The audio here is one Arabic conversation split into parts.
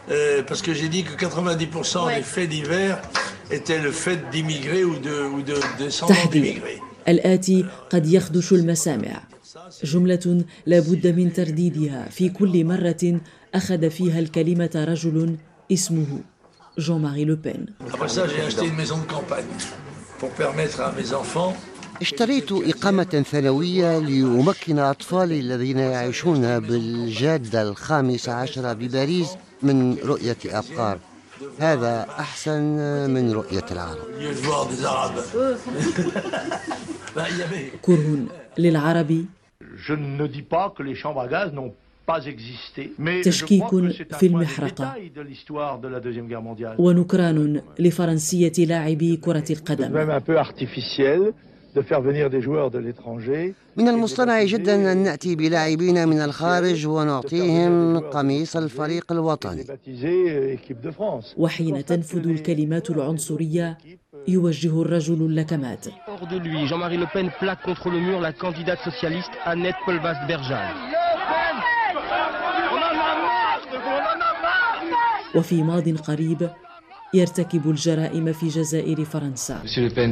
parce que j'ai dit que 90% des faits divers étaient le fait d'immigrés ou de descendants d'immigrés. الآتي قد يخدش المسامع، جملة لا بد من ترديدها في كل مرة أخذ فيها الكلمة رجل اسمه جون-ماري لوبين. اشتريت إقامة ثانوية لأمكن أطفالي الذين يعيشون بالجادة 15 بباريس من رؤية أبقار. هذا أحسن من رؤية العرب. كره للعرب، تشكيك في المحرقة، ونكران لفرنسية لاعبي كرة القدم. من المصطنع جدا أن نأتي بلاعبين من الخارج ونعطيهم قميص الفريق الوطني. وحين تنفذ الكلمات العنصرية يوجه الرجل اللكمات. Jean-Marie Le Pen plaque contre le mur la candidate socialiste Annette Paul-Bergal. وفي ماض قريب يرتكب الجرائم في جزائر فرنسا.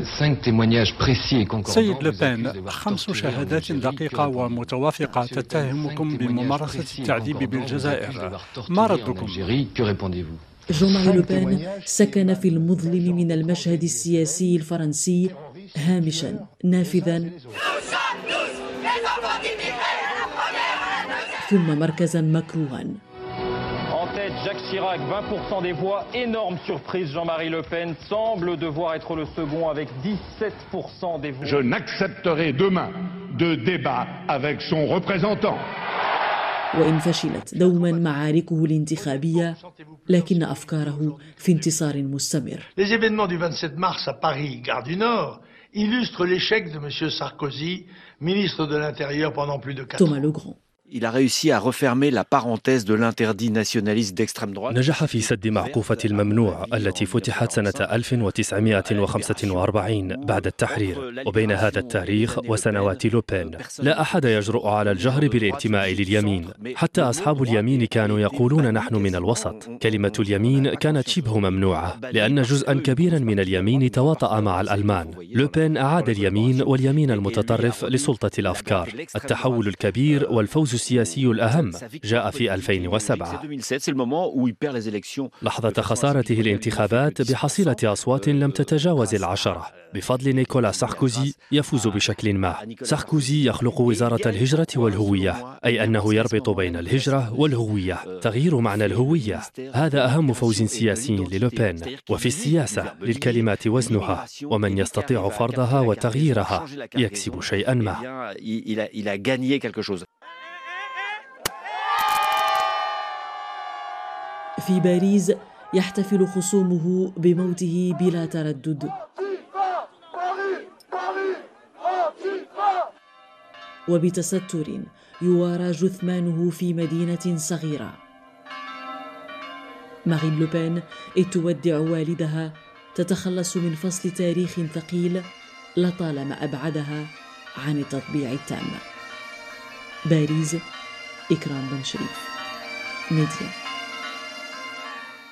سيد لوبين، 5 شهادات دقيقة ومتوافقة تتهمكم بممارسة التعذيب بالجزائر، ما ردكم؟ جون-ماري لوبين سكن في المظلم من المشهد السياسي الفرنسي، هامشا نافذا ثم مركزا مكروها. Jacques Chirac, 20% des voix, énorme surprise. Jean-Marie Le Pen semble devoir être le second avec 17% des voix. Je n'accepterai demain de débat avec son représentant. وإن فشلت دوما معاركه الانتخابية، لكن أفكاره في انتصار مستمر. Les événements du 27 mars à Paris, gare du Nord, illustrent l'échec de M. Sarkozy, ministre de l'Intérieur pendant plus de 4 ans. Il a réussi à refermer la parenthèse de l'interdit nationaliste d'extrême droite. نجح في سد معقوفة الممنوع التي فتحت سنة 1945 بعد التحرير، وبين هذا التاريخ وسنوات لوبين لا أحد يجرؤ على الجهر بالانتماء لليمين. حتى أصحاب اليمين كانوا يقولون نحن من الوسط. كلمة اليمين كانت شبه ممنوعة لأن جزءا كبيرا من اليمين تواطأ مع الألمان. لوبين أعاد اليمين واليمين المتطرف لسلطة الأفكار. التحول الكبير والفوز السياسي الأهم جاء في 2007 لحظة خسارته الانتخابات بحصيلة أصوات لم تتجاوز 10. بفضل نيكولا ساركوزي يفوز بشكل ما. ساركوزي يخلق وزارة الهجرة والهوية، أي أنه يربط بين الهجرة والهوية، تغيير معنى الهوية. هذا أهم فوز سياسي للوبين. وفي السياسة للكلمات وزنها، ومن يستطيع فرضها وتغييرها يكسب شيئا ما. في باريس يحتفل خصومه بموته بلا تردد، وبتستر يوارى جثمانه في مدينة صغيرة. مارين لوبين تودع والدها، تتخلص من فصل تاريخ ثقيل لطالما أبعدها عن التطبيع التام. باريس، إكرام بن شريف، ميديا.